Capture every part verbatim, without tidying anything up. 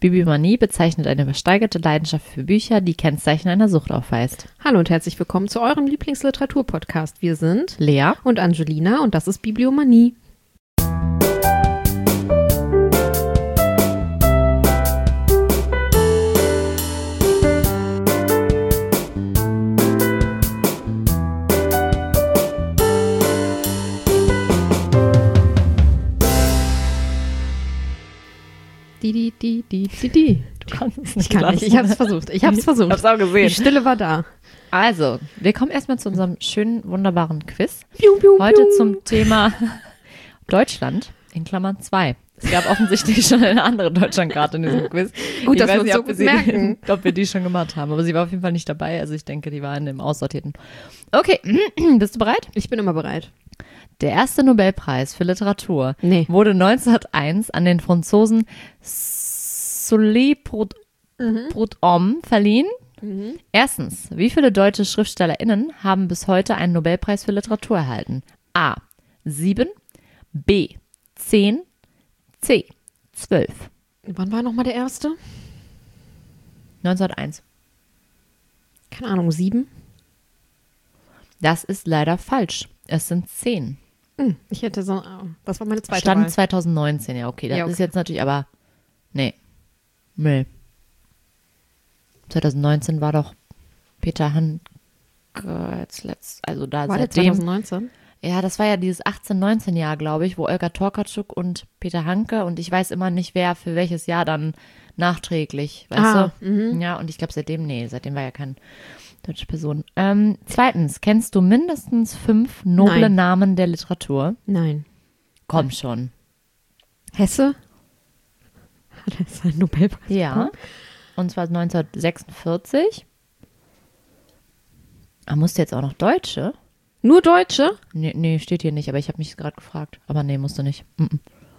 Bibliomanie bezeichnet eine übersteigerte Leidenschaft für Bücher, die Kennzeichen einer Sucht aufweist. Hallo und herzlich willkommen zu eurem Lieblingsliteratur-Podcast. Wir sind Lea und Angelina und das ist Bibliomanie. Die, die, die, die, die, die. Du kannst es nicht. Ich kann nicht, ich habe es versucht. Ich habe es versucht. Ich hab's auch gesehen. Die Stille war da. Also, wir kommen erstmal zu unserem schönen, wunderbaren Quiz. Piu, piu, Heute piu. zum Thema Deutschland, in Klammern zwei. Es gab offensichtlich schon eine andere Deutschlandkarte in diesem Quiz. Gut, ich dass weiß wir uns nicht, so ob wir gut sie, merken. ob wir die schon gemacht haben, aber sie war auf jeden Fall nicht dabei. Also ich denke, die war in dem Aussortierten. Okay, bist du bereit? Ich bin immer bereit. Der erste Nobelpreis für Literatur Nee. wurde neunzehnhunderteins an den Franzosen Soleil Prud'homme verliehen. Mhm. Erstens, wie viele deutsche SchriftstellerInnen haben bis heute einen Nobelpreis für Literatur erhalten? A. sieben, B. zehn, C. zwölf. Wann war nochmal der erste? neunzehnhunderteins. Keine Ahnung, sieben? Das ist leider falsch. Es sind zehn. Hm, ich hätte so, das war meine zweite Stand Wahl. zweitausendneunzehn, ja okay. Das Ja, okay. ist jetzt natürlich aber, nee. Nee. zweitausendneunzehn war doch Peter Handke jetzt letzt, also da War der seitdem. zweitausendneunzehn? Ja, das war ja dieses achtzehn neunzehn Jahr, glaube ich, wo Olga Tokarczuk und Peter Handke und ich weiß immer nicht, wer für welches Jahr dann nachträglich, weißt Ah, du? mhm. Ja, und ich glaube seitdem, nee, seitdem war ja keine deutsche Person. Ähm, zweitens, kennst du mindestens fünf noble Nein. Namen der Literatur? Nein. Komm schon. Hesse? Hat er seinen Nobelpreis Ja. bekommen? Und zwar neunzehnhundertsechsundvierzig. Ah, musste jetzt auch noch Deutsche? Nur Deutsche? Nee, nee, steht hier nicht, aber ich habe mich gerade gefragt. Aber nee, musste nicht. Mm-mm.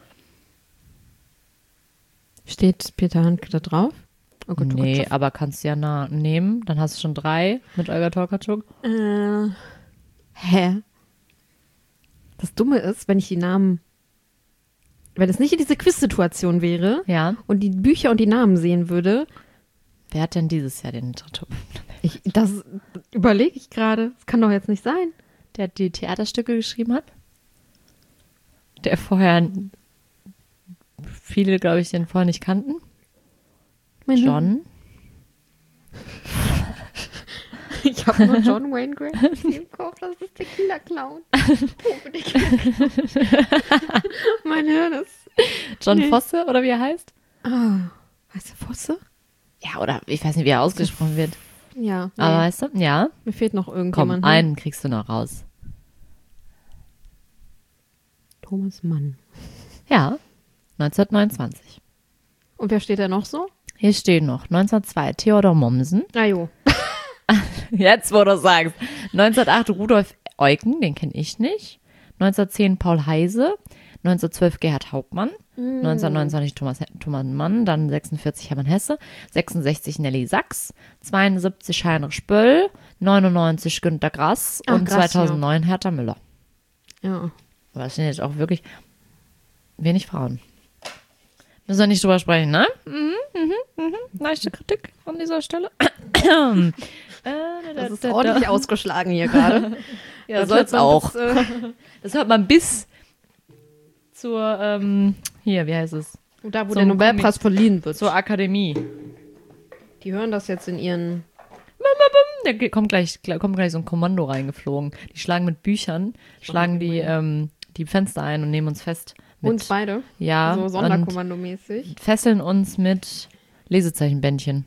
Steht Peter Handke da drauf? Oh Gott, oh Nee, Gott. aber kannst du ja nah nehmen. Dann hast du schon drei mit Olga Tokarczuk. Äh, hä? Das Dumme ist, wenn ich die Namen, wenn es nicht in diese Quiz-Situation wäre Ja. und die Bücher und die Namen sehen würde, Wer hat denn dieses Jahr den Literatur? ich, das überlege ich gerade. Das kann doch jetzt nicht sein. Der die Theaterstücke geschrieben hat? Der vorher viele, glaube ich, den vorher nicht kannten. John. Ich habe nur John Wayne Gacy im Kopf. Das ist der Killer-Clown. Tobe, der Killer-Clown. Mein Hirn ist... John Nee. Fosse, oder wie er heißt? Ah, heißt der Fosse? Ja, oder ich weiß nicht, wie er ausgesprochen wird. Ja, nee. Aber weißt du, ja. Mir fehlt noch Komm, irgendjemand. einen kriegst du noch raus. Thomas Mann. Ja, neunzehnhundertneunundzwanzig. Und wer steht da noch so? Hier steht noch neunzehnhundertzwei Theodor Mommsen. Ah jo. Jetzt, wo du sagst. neunzehnhundertacht Rudolf Eucken, den kenne ich nicht. neunzehnhundertzehn Paul Heise. neunzehnhundertzwölf Gerhard Hauptmann. neunzehnhundertneunundzwanzig Thomas, Thomas Mann. Dann sechsundvierzig Hermann Hesse. sechsundsechzig Nelly Sachs. zweiundsiebzig Heinrich Böll. neunundneunzig Günter Grass. Ach, Und Grass, zweitausendneun Hertha Müller. Ja. Aber das sind jetzt auch wirklich wenig Frauen. Müssen wir nicht drüber sprechen, ne? Mhm, mhm, mhm. Leichte Kritik an dieser Stelle. Das ist ordentlich ausgeschlagen hier gerade. Ja, Das soll's hört man auch. bis, äh, Das hört man bis zur, ähm, hier, wie heißt es? Da, wo Zum der Nobelpreis verliehen wird. Zur Akademie. Die hören das jetzt in ihren... Da ge- kommt gleich, gl- kommt gleich so ein Kommando reingeflogen. Die schlagen mit Büchern, schlagen die, ähm, die Fenster ein und nehmen uns fest. Mit, Uns beide. Ja, So und Sonderkommandomäßig. fesseln uns mit Lesezeichenbändchen.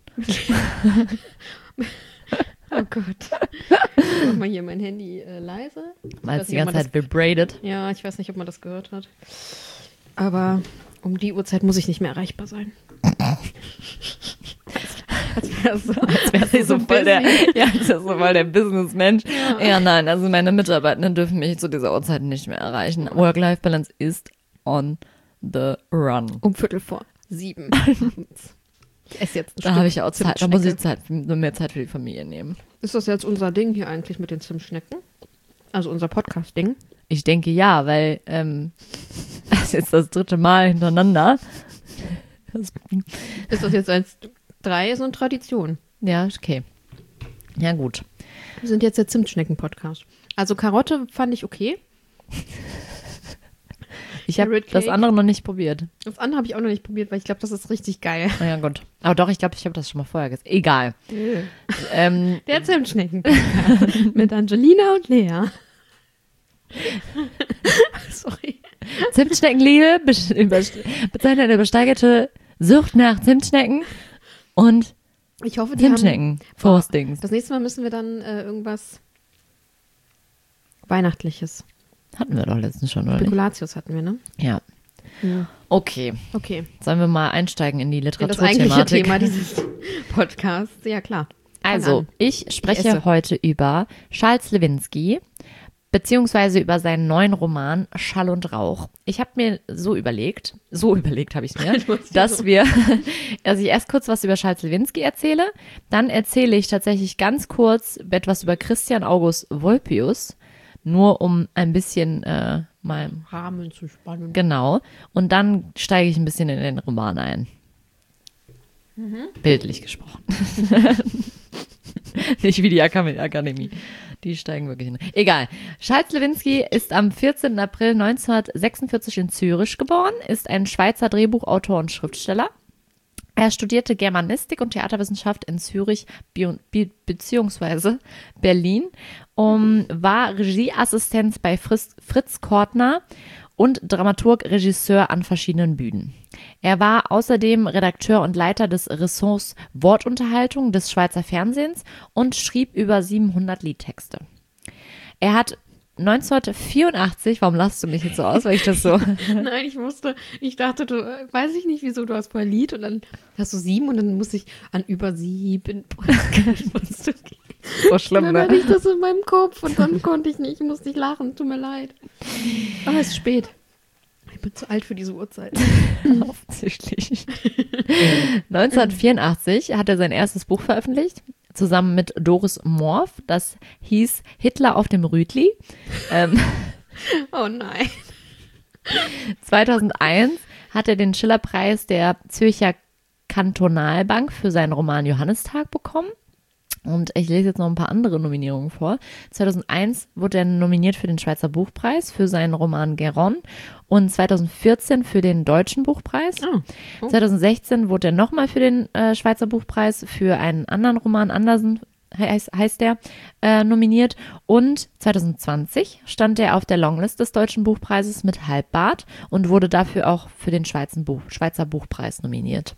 Oh Gott. Ich mach mal hier mein Handy äh, leise. Weil es weiß die nicht, ob ganze man Zeit vibrated. Ja, ich weiß nicht, ob man das gehört hat. Aber um die Uhrzeit muss ich nicht mehr erreichbar sein. Als wäre so, Als wäre sie so voll der, ja, als wäre so voll der Businessmensch. Ja. ja, nein, also meine Mitarbeitenden dürfen mich zu dieser Uhrzeit nicht mehr erreichen. Work-Life-Balance ist on the run. um Viertel vor sieben abends. Ich esse jetzt ein Da Stück habe ich ja auch Zeit, da muss ich Zimtschnecke. Zeit, nur mehr Zeit für die Familie nehmen. Ist das jetzt unser Ding hier eigentlich mit den Zimtschnecken? Also unser Podcast-Ding? Ich denke ja, weil ähm, das ist jetzt das dritte Mal hintereinander, Das, Ist das jetzt als drei so eine Tradition? ja, okay. Ja, gut. Wir sind jetzt der Zimtschnecken-Podcast. Also Karotte fand ich okay. Ich habe Carrot das Cake. andere noch nicht probiert. Das andere habe ich auch noch nicht probiert, weil ich glaube, das ist richtig geil. Na ja, gut. Aber doch, ich glaube, ich habe das schon mal vorher gesagt. Egal. ähm, Der Zimtschnecken-Podcast mit Angelina und Lea. Sorry. Zimtschneckenliebe be- überst- bezeichnet eine übersteigerte Sucht nach Zimtschnecken und Ich hoffe, die haben... Zimtschnecken. Frostings. Das nächste Mal müssen wir dann äh, irgendwas Weihnachtliches. Hatten wir doch letztens schon, oder nicht? Spekulatius hatten wir, ne? Ja. Ja. Okay. Okay. Sollen wir mal einsteigen in die Ja, das eigentliche Literaturthematik? Thema dieses Podcasts. Ja, klar. Fang Also, an. ich spreche esse. heute über Charles Lewinsky, beziehungsweise über seinen neuen Roman Schall und Rauch. Ich habe mir so überlegt, so überlegt habe ich mir, Du hast dass so- wir, also ich erst kurz was über Charles Lewinsky erzähle, dann erzähle ich tatsächlich ganz kurz etwas über Christian August Wolpius, nur um ein bisschen äh, mal, Rahmen zu spannen. genau, und dann steige ich ein bisschen in den Roman ein. Bildlich gesprochen. Nicht wie die Akam- Akademie. Die steigen wirklich hin. Egal. Charles Lewinsky ist am vierzehnten April neunzehnhundertsechsundvierzig in Zürich geboren, ist ein Schweizer Drehbuchautor und Schriftsteller. Er studierte Germanistik und Theaterwissenschaft in Zürich be- be- beziehungsweise Berlin, um, war Regieassistent bei Fritz, Fritz Kortner und Dramaturg, Regisseur an verschiedenen Bühnen. Er war außerdem Redakteur und Leiter des Ressorts Wortunterhaltung des Schweizer Fernsehens und schrieb über siebenhundert Liedtexte. Er hat neunzehnhundertvierundachtzig, warum lachst du mich jetzt so aus, weil ich das so... Nein, ich musste, ich dachte, du, äh, weiß ich nicht, wieso, du hast vorher Lied und dann hast du sieben und dann muss ich an über sieben. musst du gehen. So schlimm, Dann hatte ich das in meinem Kopf und dann konnte ich nicht, ich musste nicht lachen, tut mir leid. Aber es ist spät. Ich bin zu alt für diese Uhrzeit. Offensichtlich. neunzehnhundertvierundachtzig hat er sein erstes Buch veröffentlicht, zusammen mit Doris Morf. Das hieß Hitler auf dem Rütli. Ähm, Oh nein. zweitausendeins hat er den Schillerpreis der Zürcher Kantonalbank für seinen Roman Johannistag bekommen. Und ich lese jetzt noch ein paar andere Nominierungen vor. zweitausendeins wurde er nominiert für den Schweizer Buchpreis für seinen Roman Geron und zweitausendvierzehn für den Deutschen Buchpreis. Oh. Oh. zweitausendsechzehn wurde er nochmal für den äh, Schweizer Buchpreis für einen anderen Roman, Andersen heißt, heißt der, äh, nominiert. Und zweitausendzwanzig stand er auf der Longlist des Deutschen Buchpreises mit Halbbart und wurde dafür auch für den Schweizer, Buch, Schweizer Buchpreis nominiert.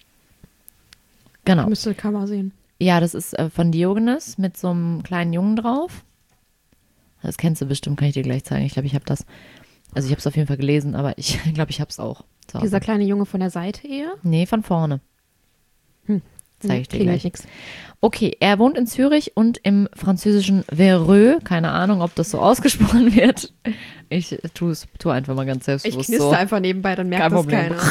Genau. Ich müsste Cover sehen. Ja, das ist äh, von Diogenes mit so einem kleinen Jungen drauf. Das kennst du bestimmt, kann ich dir gleich zeigen. Ich glaube, ich habe das, also ich habe es auf jeden Fall gelesen, aber ich glaube, ich habe es auch. zu Hause. Dieser kleine Junge von der Seite eher? Nee, von vorne. Hm. Zeige ich dir Klingelt gleich. nix. Okay, er wohnt in Zürich und im französischen Vereux. Keine Ahnung, ob das so ausgesprochen wird. Ich tue es tu einfach mal ganz Ich selbstbewusst knister so. einfach nebenbei, dann merkt Kein das Problem. keiner.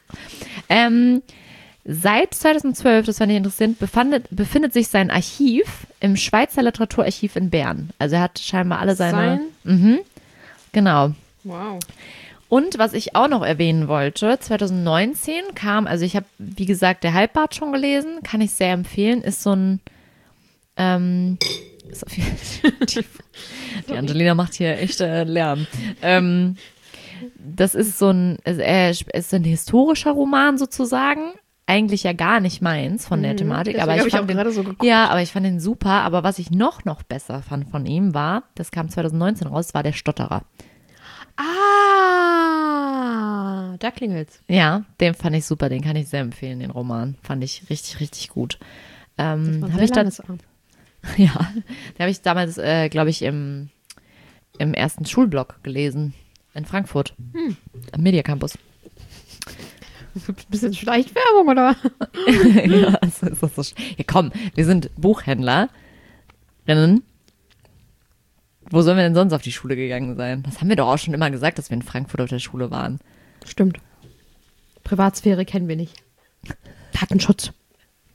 Ähm, seit zweitausendzwölf, das fand ich interessant, befindet, befindet sich sein Archiv im Schweizer Literaturarchiv in Bern. Also er hat scheinbar alle seine... Sein? Mhm, genau. Wow. Und was ich auch noch erwähnen wollte, zweitausendneunzehn kam, also ich habe, wie gesagt, der Halbbart schon gelesen, kann ich sehr empfehlen, ist so ein, ähm, ist auf jeden die, die Angelina macht hier echt äh, Lärm. Ähm, das ist so ein, also er ist ein historischer Roman sozusagen, eigentlich ja gar nicht meins von der Mhm, Thematik, deswegen aber hab ich ich auch fand den, gerade so geguckt. ja, aber ich fand den super, aber was ich noch, noch besser fand von ihm war, das kam zweitausendneunzehn raus, war der Stotterer. Ah, da klingelt's. Ja, den fand ich super, den kann ich sehr empfehlen, den Roman. Fand ich richtig, richtig gut. Ähm, Das war habe sehr ich dann, langes Arm. ja, den habe ich damals, äh, glaube ich, im, im ersten Schulblock gelesen. In Frankfurt. Hm. Am Media Campus. Bisschen Schleichwerbung, oder? ja, das ist das so sch- ja, komm, wir sind Buchhändlerinnen. Wo sollen wir denn sonst auf die Schule gegangen sein? Das haben wir doch auch schon immer gesagt, dass wir in Frankfurt auf der Schule waren. Stimmt. Privatsphäre kennen wir nicht. Datenschutz.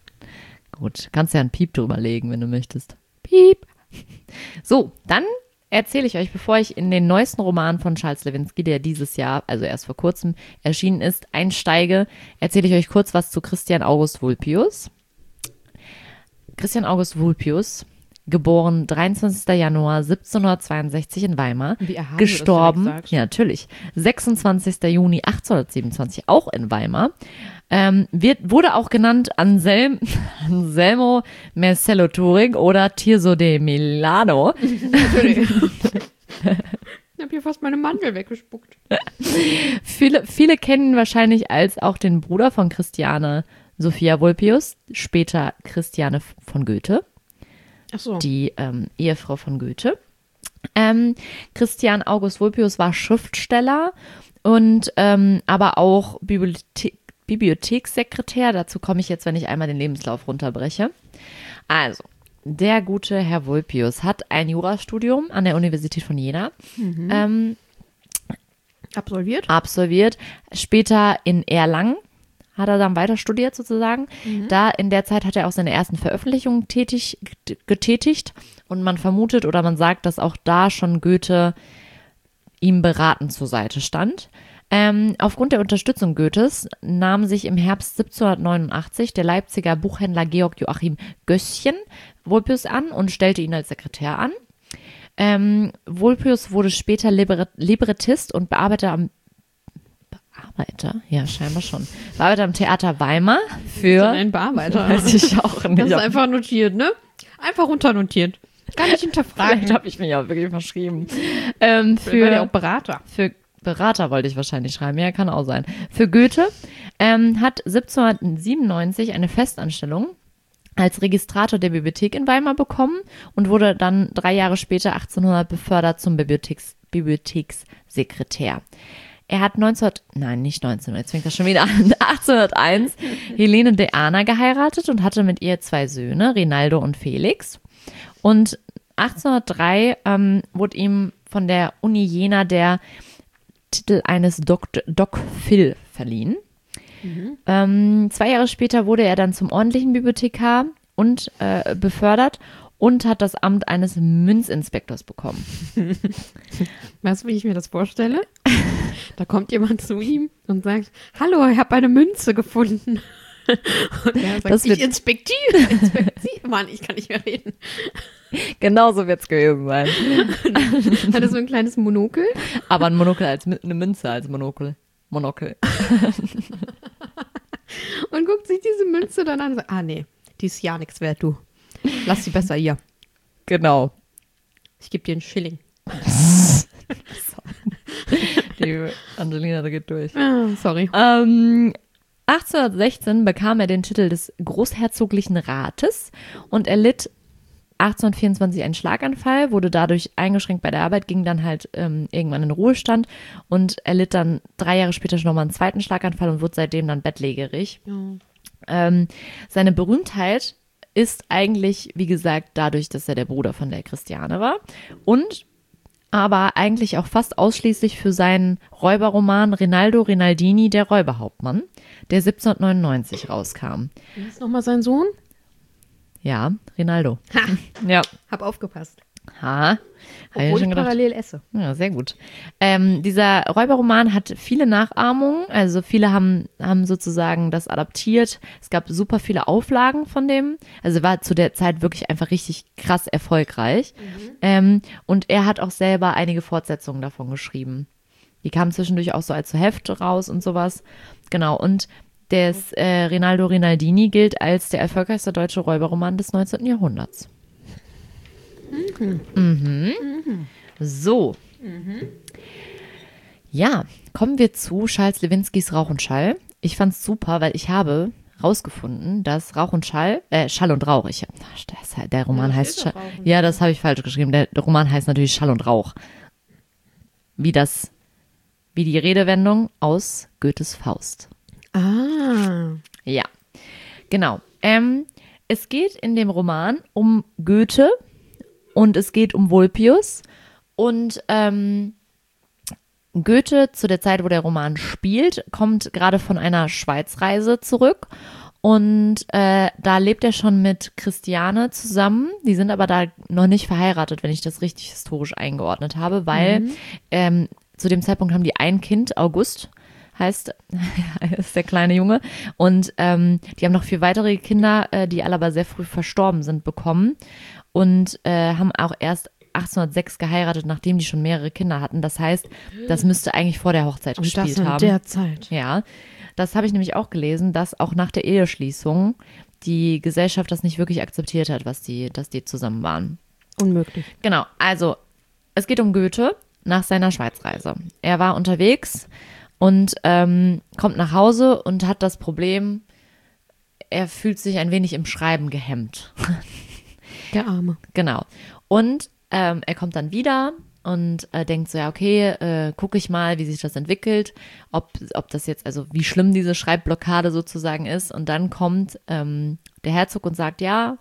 Gut, kannst ja einen Piep drüber legen, wenn du möchtest. Piep. So, dann erzähle ich euch, bevor ich in den neuesten Roman von Charles Lewinsky, der dieses Jahr, also erst vor kurzem erschienen ist, einsteige, erzähle ich euch kurz was zu Christian August Vulpius. Christian August Vulpius, geboren dreiundzwanzigster Januar siebzehnhundertzweiundsechzig in Weimar, Wie erhaben gestorben, du das direkt sagst. ja natürlich, sechsundzwanzigster Juni achtzehnhundertsiebenundzwanzig, auch in Weimar, ähm, wird, wurde auch genannt Anselm, Anselmo Marcello Turing oder Tirso de Milano. Natürlich. Ich habe hier fast meine Mandel weggespuckt. Viele, viele kennen ihn wahrscheinlich als auch den Bruder von Christiane Sophia Vulpius, später Christiane von Goethe, Ach so. die ähm, Ehefrau von Goethe. Ähm, Christian August Vulpius war Schriftsteller und ähm, aber auch Bibliothe- Bibliothekssekretär. Dazu komme ich jetzt, wenn ich einmal den Lebenslauf runterbreche. Also, der gute Herr Vulpius hat ein Jurastudium an der Universität von Jena ähm, Absolviert? absolviert, später in Erlangen hat er dann weiter studiert sozusagen. Da in der Zeit hat er auch seine ersten Veröffentlichungen tätig, getätigt und man vermutet oder man sagt, dass auch da schon Goethe ihm beratend zur Seite stand. Ähm, aufgrund der Unterstützung Goethes nahm sich im Herbst siebzehnhundertneunundachtzig der Leipziger Buchhändler Georg Joachim Göschen Vulpius an und stellte ihn als Sekretär an. Ähm, Vulpius wurde später Liber- Librettist und Bearbeiter am Bearbeiter? Ja, scheinbar schon. Bearbeiter am Theater Weimar für. Ein Bearbeiter. Weiß ich auch nicht. Das ist einfach notiert, ne? Einfach runternotiert. Gar nicht hinterfragen. Vielleicht habe ich mich auch wirklich verschrieben. Ähm, Für ja für, auch Berater. für Berater wollte ich wahrscheinlich schreiben. Ja, kann auch sein. Für Goethe ähm, hat siebzehnhundertsiebenundneunzig eine Festanstellung als Registrator der Bibliothek in Weimar bekommen und wurde dann drei Jahre später, achtzehnhundert, befördert zum Bibliotheks, Bibliothekssekretär. Er hat neunzehn, nein, nicht neunzehn, jetzt fängt das schon wieder an, achtzehnhunderteins Helene de Ahna geheiratet und hatte mit ihr zwei Söhne, Rinaldo und Felix. Und achtzehnhundertdrei ähm, wurde ihm von der Uni Jena der Titel eines Dokt- Doc Phil verliehen. Mhm. Ähm, zwei Jahre später wurde er dann zum ordentlichen Bibliothekar und äh, befördert und hat das Amt eines Münzinspektors bekommen. Weißt du, wie ich mir das vorstelle? Da kommt jemand zu ihm und sagt, hallo, ich habe eine Münze gefunden. Und er sagt, Das wird- ich inspektiere, inspektiere. Mann, ich kann nicht mehr reden. Genauso wird es gewesen sein. Hat er so ein kleines Monokel? Aber ein Monokel als Mi- eine Münze als Monokel. Monokel. Und guckt sich diese Münze dann an und sagt, ah nee, die ist ja nichts wert, du. Lass sie besser hier. Genau. Ich gebe dir einen Schilling. Die Angelina, da geht durch. Ah, sorry. Ähm, achtzehnhundertsechzehn bekam er den Titel des Großherzoglichen Rates und erlitt achtzehnhundertvierundzwanzig einen Schlaganfall, wurde dadurch eingeschränkt bei der Arbeit, ging dann halt ähm, irgendwann in den Ruhestand und erlitt dann drei Jahre später schon nochmal einen zweiten Schlaganfall und wurde seitdem dann bettlägerig. Ja. Ähm, seine Berühmtheit ist eigentlich, wie gesagt, dadurch, dass er der Bruder von der Christiane war und aber eigentlich auch fast ausschließlich für seinen Räuberroman Rinaldo Rinaldini, der Räuberhauptmann, der siebzehnhundertneunundneunzig rauskam. Wie ist nochmal sein Sohn? Ja, Rinaldo. Ha, Ja. hab aufgepasst. Ha. Hab ich Obwohl schon ich gedacht. parallel esse. Ja, sehr gut. Ähm, dieser Räuberroman hat viele Nachahmungen, also viele haben, haben sozusagen das adaptiert. Es gab super viele Auflagen von dem, also war zu der Zeit wirklich einfach richtig krass erfolgreich. Mhm. Ähm, und er hat auch selber einige Fortsetzungen davon geschrieben. Die kamen zwischendurch auch so als so Heft raus und sowas. Genau, und das äh, Rinaldo Rinaldini gilt als der erfolgreichste deutsche Räuberroman des neunzehnten Jahrhunderts. Mhm. Mhm. So. Mhm. Ja, kommen wir zu Charles Lewinsky's Rauch und Schall. Ich fand's super, weil ich habe rausgefunden, dass Rauch und Schall, äh, Schall und Rauch, ich, das, der Roman Ja, heißt steht Schall, doch Rauch und ja, das habe ich falsch geschrieben, der, der Roman heißt natürlich Schall und Rauch. Wie das, wie die Redewendung aus Goethes Faust. Ah. Ja, genau. Ähm, es geht in dem Roman um Goethe und es geht um Vulpius und ähm, Goethe zu der Zeit, wo der Roman spielt, kommt gerade von einer Schweizreise zurück Und äh, da lebt er schon mit Christiane zusammen. Die sind aber da noch nicht verheiratet, wenn ich das richtig historisch eingeordnet habe, weil mhm. ähm, zu dem Zeitpunkt haben die ein Kind, August heißt, ist der kleine Junge. Und ähm, die haben noch vier weitere Kinder, äh, die alle aber sehr früh verstorben sind, bekommen. Und äh, haben auch erst achtzehnhundertsechs geheiratet, nachdem die schon mehrere Kinder hatten. Das heißt, das müsste eigentlich vor der Hochzeit Und gespielt das in haben. der Zeit. Ja, das habe ich nämlich auch gelesen, dass auch nach der Eheschließung die Gesellschaft das nicht wirklich akzeptiert hat, was die, dass die zusammen waren. Unmöglich. Genau, also es geht um Goethe nach seiner Schweizreise. Er war unterwegs und ähm, kommt nach Hause und hat das Problem, er fühlt sich ein wenig im Schreiben gehemmt. Der Arme. Genau. Und ähm, er kommt dann wieder und äh, denkt so, ja, okay, äh, gucke ich mal, wie sich das entwickelt, ob, ob das jetzt, also wie schlimm diese Schreibblockade sozusagen ist. Und dann kommt ähm, der Herzog und sagt, ja,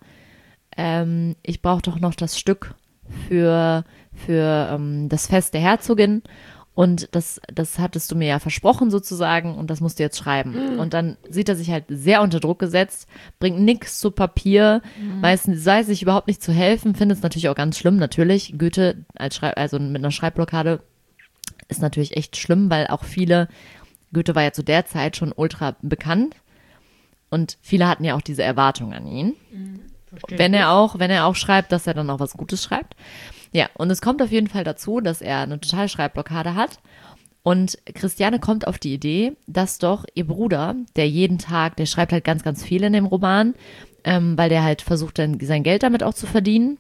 ähm, ich brauche doch noch das Stück für, für ähm, das Fest der Herzogin. Und das, das hattest du mir ja versprochen sozusagen und das musst du jetzt schreiben. Mhm. Und dann sieht er sich halt sehr unter Druck gesetzt, bringt nichts zu Papier, mhm. weiß, weiß sich überhaupt nicht zu helfen, findet es natürlich auch ganz schlimm, natürlich. Goethe als Schrei- also mit einer Schreibblockade ist natürlich echt schlimm, weil auch viele, Goethe war ja zu der Zeit schon ultra bekannt und viele hatten ja auch diese Erwartung an ihn. Mhm. Wenn er auch, wenn er auch schreibt, dass er dann auch was Gutes schreibt. Ja, und es kommt auf jeden Fall dazu, dass er eine totale Schreibblockade hat. Und Christiane kommt auf die Idee, dass doch ihr Bruder, der jeden Tag, der schreibt halt ganz, ganz viel in dem Roman, ähm, weil der halt versucht, dann sein Geld damit auch zu verdienen.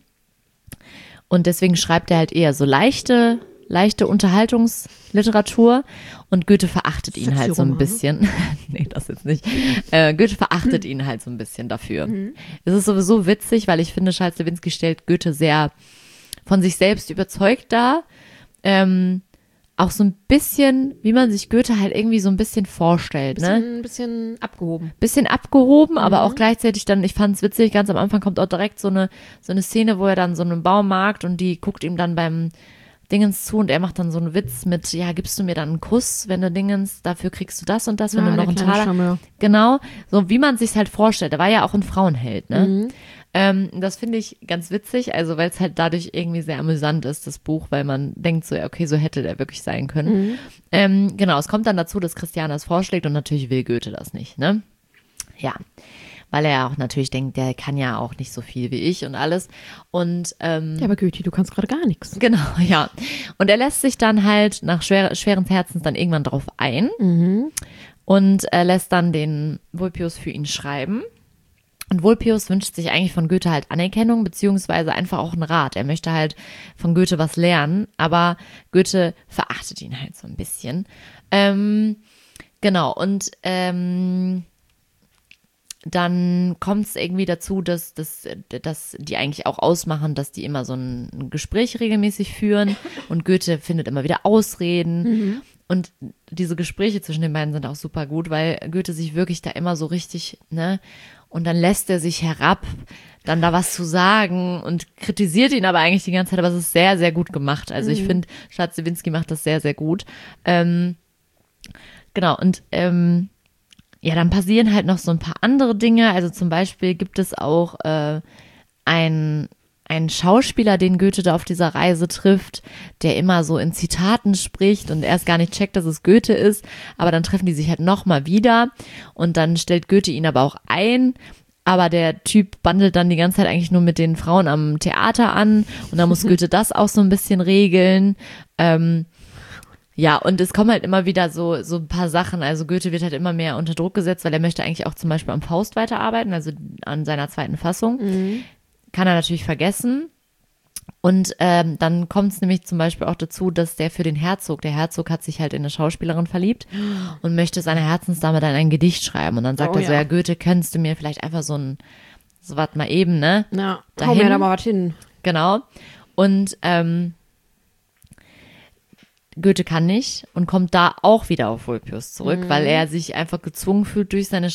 Und deswegen schreibt er halt eher so leichte, leichte Unterhaltungsliteratur. Und Goethe verachtet ihn halt so ein bisschen. Nee, das jetzt nicht. Äh, Goethe verachtet ihn halt so ein bisschen dafür. Mhm. Es ist sowieso witzig, weil ich finde, Charles Lewinsky stellt Goethe sehr von sich selbst überzeugt dar. Ähm, auch so ein bisschen, wie man sich Goethe halt irgendwie so ein bisschen vorstellt. Bisschen, ne? Ein bisschen abgehoben. Bisschen abgehoben, mhm. aber auch gleichzeitig dann, ich fand es witzig, ganz am Anfang kommt auch direkt so eine, so eine Szene, wo er dann so einen Baumarkt und die guckt ihm dann beim Dingens zu und er macht dann so einen Witz mit, ja, gibst du mir dann einen Kuss, wenn du Dingens, dafür kriegst du das und das, wenn ja, du noch einen Taler. Charmeur. Genau, so wie man sich's halt vorstellt. Er war ja auch ein Frauenheld, ne? Mhm. Ähm, das finde ich ganz witzig, also weil es halt dadurch irgendwie sehr amüsant ist, das Buch, weil man denkt so, ja, okay, so hätte der wirklich sein können. Mhm. Ähm, genau, es kommt dann dazu, dass Christiane das vorschlägt und natürlich will Goethe das nicht, ne? Ja, weil er auch natürlich denkt, der kann ja auch nicht so viel wie ich und alles. Und ähm, ja, aber Goethe, du kannst gerade gar nichts. Genau, ja. Und er lässt sich dann halt nach schwer, schweren Herzens dann irgendwann drauf ein mhm. und er lässt dann den Vulpius für ihn schreiben. Und Vulpius wünscht sich eigentlich von Goethe halt Anerkennung, beziehungsweise einfach auch einen Rat. Er möchte halt von Goethe was lernen, aber Goethe verachtet ihn halt so ein bisschen. Ähm, genau, und ähm, dann kommt es irgendwie dazu, dass, dass, dass die eigentlich auch ausmachen, dass die immer so ein Gespräch regelmäßig führen und Goethe findet immer wieder Ausreden. Mhm. Und diese Gespräche zwischen den beiden sind auch super gut, weil Goethe sich wirklich da immer so richtig, ne, und dann lässt er sich herab, dann da was zu sagen und kritisiert ihn aber eigentlich die ganze Zeit, aber es ist sehr, sehr gut gemacht. Also mhm. ich finde, Charles Lewinsky macht das sehr, sehr gut. Ähm, genau, und ähm, ja, dann passieren halt noch so ein paar andere Dinge. Also zum Beispiel gibt es auch äh, ein Ein Schauspieler, den Goethe da auf dieser Reise trifft, der immer so in Zitaten spricht und erst gar nicht checkt, dass es Goethe ist, aber dann treffen die sich halt nochmal wieder und dann stellt Goethe ihn aber auch ein, aber der Typ bandelt dann die ganze Zeit eigentlich nur mit den Frauen am Theater an und dann muss Goethe das auch so ein bisschen regeln. Ähm, ja, und es kommen halt immer wieder so, so ein paar Sachen, also Goethe wird halt immer mehr unter Druck gesetzt, weil er möchte eigentlich auch zum Beispiel am Faust weiterarbeiten, also an seiner zweiten Fassung. Mhm. Kann er natürlich vergessen. Und ähm, dann kommt es nämlich zum Beispiel auch dazu, dass der für den Herzog, der Herzog hat sich halt in eine Schauspielerin verliebt und möchte seine Herzensdame dann ein Gedicht schreiben. Und dann sagt oh, er so, ja. ja Goethe, könntest du mir vielleicht einfach so ein, so was mal eben, ne? Ja, hau mir da mal was hin. Genau. Und ähm, Goethe kann nicht und kommt da auch wieder auf Vulpius zurück, mhm. weil er sich einfach gezwungen fühlt durch seine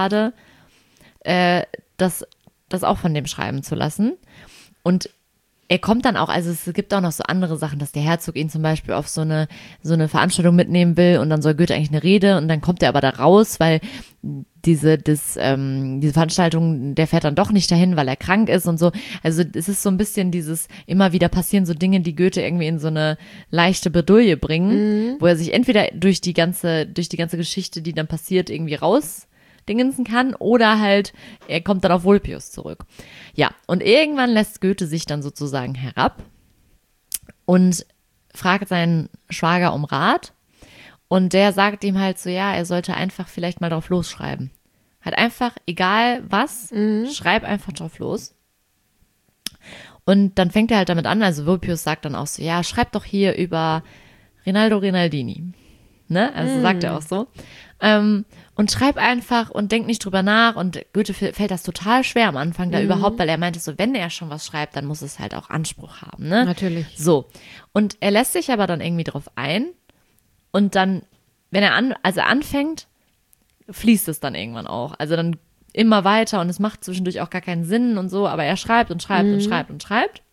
Schreibblockade, äh, das das auch von dem schreiben zu lassen. Und er kommt dann auch, also es gibt auch noch so andere Sachen, dass der Herzog ihn zum Beispiel auf so eine, so eine Veranstaltung mitnehmen will und dann soll Goethe eigentlich eine Rede und dann kommt er aber da raus, weil diese, das, ähm, diese Veranstaltung, der fährt dann doch nicht dahin, weil er krank ist und so. Also es ist so ein bisschen dieses, immer wieder passieren so Dinge, die Goethe irgendwie in so eine leichte Bredouille bringen, mhm. wo er sich entweder durch die ganze, durch die ganze Geschichte, die dann passiert, irgendwie raus dingensen kann oder halt, er kommt dann auf Vulpius zurück. Ja, und irgendwann lässt Goethe sich dann sozusagen herab und fragt seinen Schwager um Rat. Und der sagt ihm halt so, ja, er sollte einfach vielleicht mal drauf losschreiben. Halt einfach, egal was, mhm. schreib einfach drauf los. Und dann fängt er halt damit an, also Vulpius sagt dann auch so, ja, schreib doch hier über Rinaldo Rinaldini. Ne? Also mhm. sagt er auch so. Ähm, und schreib einfach und denk nicht drüber nach. Und Goethe fällt das total schwer am Anfang da mhm. überhaupt, weil er meinte so, wenn er schon was schreibt, dann muss es halt auch Anspruch haben. Ne? Natürlich. So. Und er lässt sich aber dann irgendwie drauf ein. Und dann, wenn er an, also anfängt, fließt es dann irgendwann auch. Also dann immer weiter und es macht zwischendurch auch gar keinen Sinn und so, aber er schreibt und schreibt mhm. und schreibt und schreibt.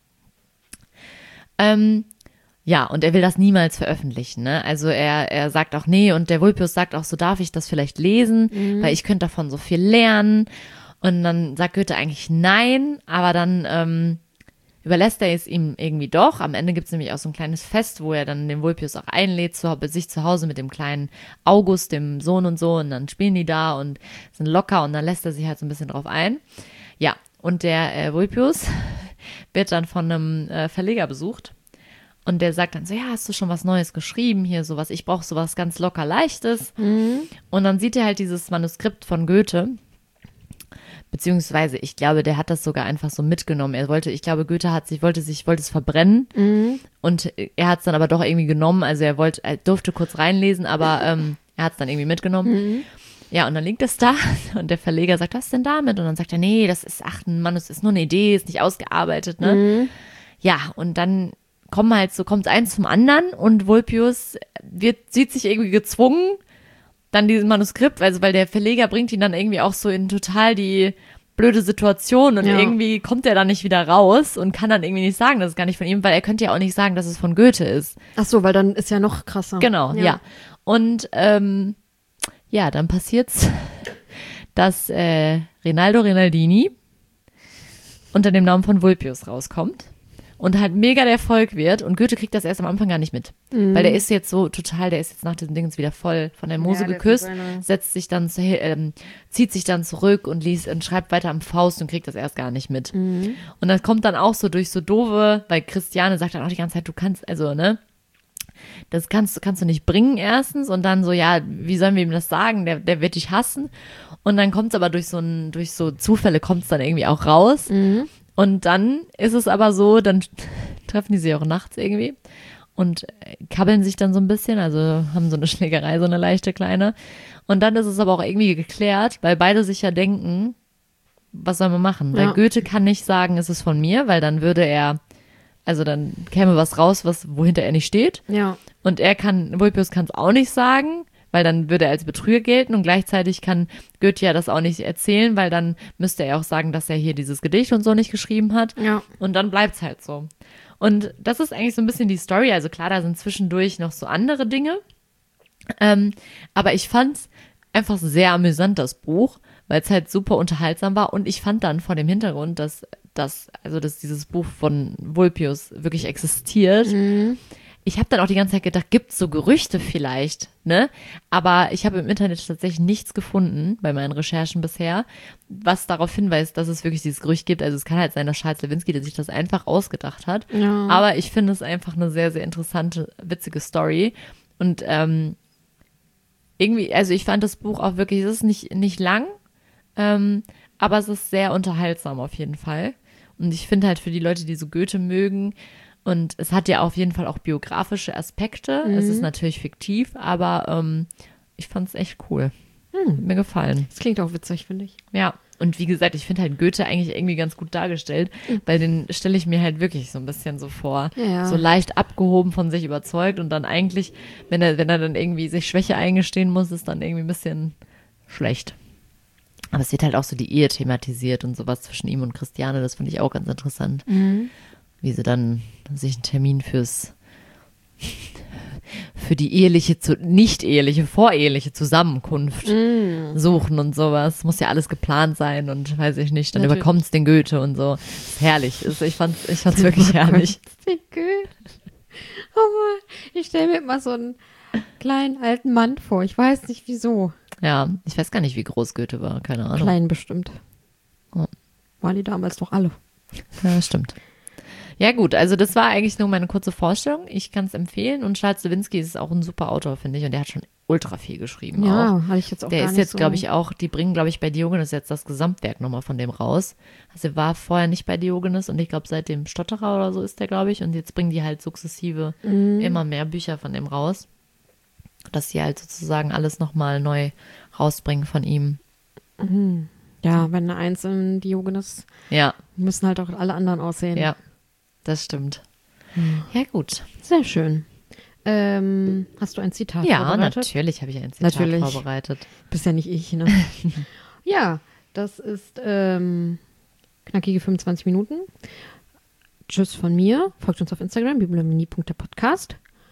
Ähm, ja, und er will das niemals veröffentlichen, ne? Also er, er sagt auch, nee, und der Vulpius sagt auch, so darf ich das vielleicht lesen, mhm. weil ich könnte davon so viel lernen. Und dann sagt Goethe eigentlich nein, aber dann ähm, überlässt er es ihm irgendwie doch. Am Ende gibt es nämlich auch so ein kleines Fest, wo er dann den Vulpius auch einlädt, zu, bei sich zu Hause mit dem kleinen August, dem Sohn und so. Und dann spielen die da und sind locker und dann lässt er sich halt so ein bisschen drauf ein. Ja, und der äh, Vulpius wird dann von einem äh, Verleger besucht. Und der sagt dann so, ja, hast du schon was Neues geschrieben? Hier sowas, ich brauche sowas ganz locker Leichtes. Mhm. Und dann sieht er halt dieses Manuskript von Goethe. Beziehungsweise, ich glaube, der hat das sogar einfach so mitgenommen. Er wollte, ich glaube, Goethe hat sich, wollte sich, wollte es verbrennen. Mhm. Und er hat es dann aber doch irgendwie genommen. Also er wollte, er durfte kurz reinlesen, aber ähm, er hat es dann irgendwie mitgenommen. Mhm. Ja, und dann liegt es da und der Verleger sagt, was denn damit? Und dann sagt er, nee, das ist, ach, ein Mann, das ist nur eine Idee, ist nicht ausgearbeitet, ne? Mhm. Ja, und dann kommen halt so, kommt eins zum anderen und Vulpius wird, sieht sich irgendwie gezwungen, dann dieses Manuskript, also weil der Verleger bringt ihn dann irgendwie auch so in total die blöde Situation und ja. irgendwie kommt er dann nicht wieder raus und kann dann irgendwie nicht sagen, dass es gar nicht von ihm, weil er könnte ja auch nicht sagen, dass es von Goethe ist. Ach so, weil dann ist ja noch krasser. Genau, ja. ja. Und ähm, ja, dann passiert's, dass äh, Rinaldo Rinaldini unter dem Namen von Vulpius rauskommt. Und halt mega der Erfolg wird. Und Goethe kriegt das erst am Anfang gar nicht mit. Mhm. Weil der ist jetzt so total, der ist jetzt nach diesem Ding wieder voll von der Muse ja, geküsst, setzt sich dann, zu, ähm, zieht sich dann zurück und liest und schreibt weiter am Faust und kriegt das erst gar nicht mit. Mhm. Und das kommt dann auch so durch so doofe, weil Christiane sagt dann auch die ganze Zeit, du kannst, also, ne, das kannst, kannst du nicht bringen erstens. Und dann so, ja, wie sollen wir ihm das sagen? Der, der wird dich hassen. Und dann kommt es aber durch so ein, durch so Zufälle kommt es dann irgendwie auch raus. Mhm. Und dann ist es aber so, dann treffen die sich auch nachts irgendwie und kabbeln sich dann so ein bisschen, also haben so eine Schlägerei, so eine leichte kleine. Und dann ist es aber auch irgendwie geklärt, weil beide sich ja denken, was soll man machen? Ja. Weil Goethe kann nicht sagen, es ist von mir, weil dann würde er, also dann käme was raus, was wohinter er nicht steht. Ja. Und er kann, Vulpius kann es auch nicht sagen, weil dann würde er als Betrüger gelten und gleichzeitig kann Goethe ja das auch nicht erzählen, weil dann müsste er auch sagen, dass er hier dieses Gedicht und so nicht geschrieben hat. Ja. Und dann bleibt's halt so. Und das ist eigentlich so ein bisschen die Story. Also klar, da sind zwischendurch noch so andere Dinge. Ähm, aber ich fand's einfach sehr amüsant, das Buch, weil es halt super unterhaltsam war. Und ich fand dann vor dem Hintergrund, dass, dass, also dass dieses Buch von Vulpius wirklich existiert, mhm. Ich habe dann auch die ganze Zeit gedacht, gibt's so Gerüchte vielleicht, ne? Aber ich habe im Internet tatsächlich nichts gefunden bei meinen Recherchen bisher, was darauf hinweist, dass es wirklich dieses Gerücht gibt. Also es kann halt sein, dass Charles Lewinsky, der sich das einfach ausgedacht hat. Ja. Aber ich finde es einfach eine sehr, sehr interessante, witzige Story. Und ähm, irgendwie, also ich fand das Buch auch wirklich, es ist nicht, nicht lang, ähm, aber es ist sehr unterhaltsam auf jeden Fall. Und ich finde halt für die Leute, die so Goethe mögen, und es hat ja auf jeden Fall auch biografische Aspekte. Mhm. Es ist natürlich fiktiv, aber ähm, ich fand es echt cool. Hm. Hat mir gefallen. Das klingt auch witzig, finde ich. Ja, und wie gesagt, ich finde halt Goethe eigentlich irgendwie ganz gut dargestellt, mhm. weil den stelle ich mir halt wirklich so ein bisschen so vor. Ja. So leicht abgehoben, von sich überzeugt und dann eigentlich, wenn er, wenn er dann irgendwie sich Schwäche eingestehen muss, ist dann irgendwie ein bisschen schlecht. Aber es wird halt auch so die Ehe thematisiert und sowas zwischen ihm und Christiane, das finde ich auch ganz interessant. Mhm. wie sie dann sich einen Termin fürs für die eheliche, zu, nicht eheliche, voreheliche Zusammenkunft Mm. suchen und sowas. Muss ja alles geplant sein und weiß ich nicht, dann Natürlich. überkommt es den Goethe und so. Ist herrlich. Ist, ich fand's, ich fand's wirklich herrlich. Den Goethe. Oh Mann, ich stelle mir immer so einen kleinen alten Mann vor. Ich weiß nicht wieso. Ja, ich weiß gar nicht, wie groß Goethe war, keine Ahnung. Klein bestimmt. Ja. Waren die damals doch alle. Ja, stimmt. Ja gut, also das war eigentlich nur meine kurze Vorstellung. Ich kann es empfehlen und Charles Lewinsky ist auch ein super Autor, finde ich. Und der hat schon ultra viel geschrieben Ja, auch. hatte ich jetzt auch Der gar ist nicht jetzt, so. glaube ich, auch, die bringen, glaube ich, bei Diogenes jetzt das Gesamtwerk nochmal von dem raus. Also er war vorher nicht bei Diogenes und ich glaube, seit dem Stotterer oder so ist der, glaube ich. Und jetzt bringen die halt sukzessive Mhm. immer mehr Bücher von dem raus. Dass sie halt sozusagen alles nochmal neu rausbringen von ihm. Mhm. Ja, wenn eine Eins im Diogenes, Ja, müssen halt auch alle anderen aussehen. ja, das stimmt. Ja, gut. Sehr schön. Ähm, hast du ein Zitat Ja, vorbereitet? natürlich habe ich ein Zitat Natürlich. vorbereitet. Bist ja nicht ich, ne? Ja, das ist ähm, knackige fünfundzwanzig Minuten. Tschüss von mir. Folgt uns auf Instagram, bibliomanie punkt der Podcast.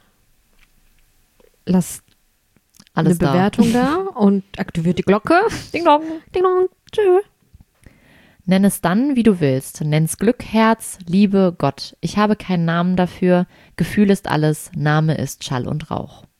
Lasst Alles eine da. Bewertung da und aktiviert die Glocke. Ding dong. Ding dong. Tschö. Nenn es dann, wie du willst. Nenn's Glück, Herz, Liebe, Gott. Ich habe keinen Namen dafür. Gefühl ist alles. Name ist Schall und Rauch.